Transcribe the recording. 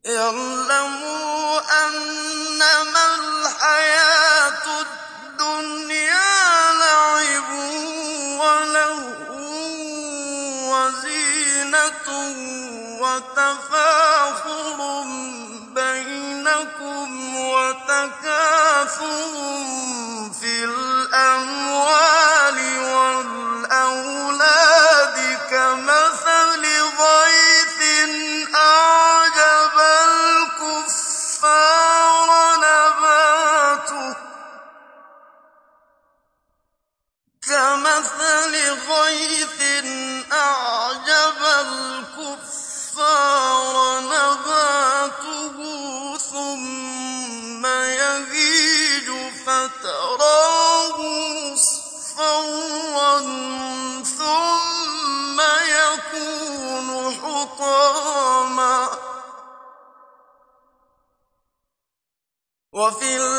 اعْلَمُوا أَنَّمَا الْحَيَاةُ الدُّنْيَا لَعِبٌ وَلَهْوٌ وَزِينَةٌ وَتَفَاخُرٌ بَيْنَكُمْ وَتَكَاثُرٌ فِي الْأَمْوَالِ وَالْأَوْلَادِ كَمَثَلِ غَيْثٍ أَعْجَبَ الْكُفَّارَ نَبَاتُهُ ثُمَّ يَهِيجُ فَتَرَاهُ مُصْفَرًّا ثُمَّ يَكُونُ حُطَامًا ۖ وَفِي